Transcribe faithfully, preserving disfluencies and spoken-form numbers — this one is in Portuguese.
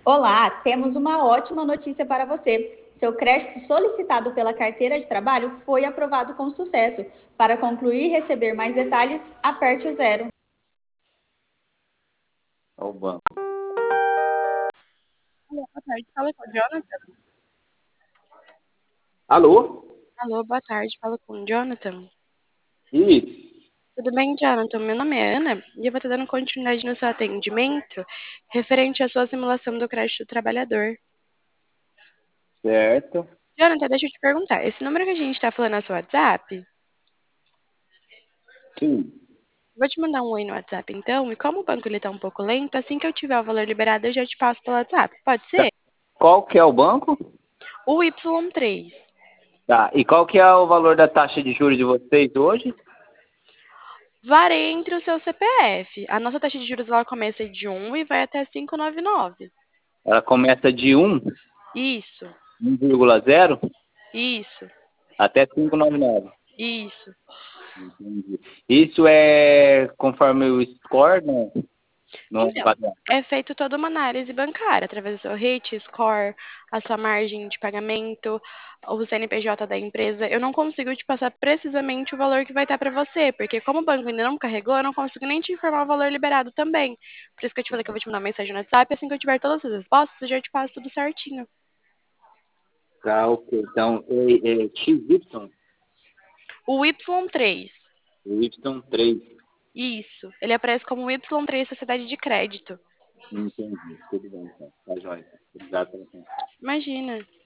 Olá, temos uma ótima notícia para você. Seu crédito solicitado pela carteira de trabalho foi aprovado com sucesso. Para concluir e receber mais detalhes, aperte o zero. Ao banco. Alô, boa tarde. Fala com o Jonathan. Alô? Alô, boa tarde. Fala com o Jonathan. Isso. Tudo bem, Jonathan? Meu nome é Ana e eu vou estar dando continuidade no seu atendimento referente à sua simulação do crédito trabalhador. Certo. Jonathan, deixa eu te perguntar. Esse número que a gente está falando é seu WhatsApp? Sim. Vou te mandar um oi no WhatsApp, então. E como o banco ele tá um pouco lento, assim que eu tiver o valor liberado, eu já te passo pelo WhatsApp. Pode Tá. ser? Qual que é o banco? O Y três. Tá. E qual que é o valor da taxa de juros de vocês hoje? Varia entre o seu C P F. A nossa taxa de juros ela começa de um e vai até cinco vírgula noventa e nove. Ela começa de um, Isso, um vírgula zero isso, até cinco vírgula noventa e nove. isso. Entendi. Isso é conforme o score, não? Não é Então, padrão. é feito toda uma análise bancária, através do seu rate, score, a sua margem de pagamento, o C N P J da empresa. Eu não consigo te passar precisamente o valor que vai estar para você, porque como o banco ainda não carregou, eu não consigo nem te informar o valor liberado também. Por isso que eu te falei que eu vou te mandar uma mensagem no WhatsApp, assim que eu tiver todas as respostas, eu já te passo tudo certinho. Tá, ok. Então, é, é X Y, O Y três, Y três. isso, ele aparece como Y três Sociedade de Crédito. Entendi. Tudo bem, então. Tá jóia. Obrigado pela atenção. Imagina.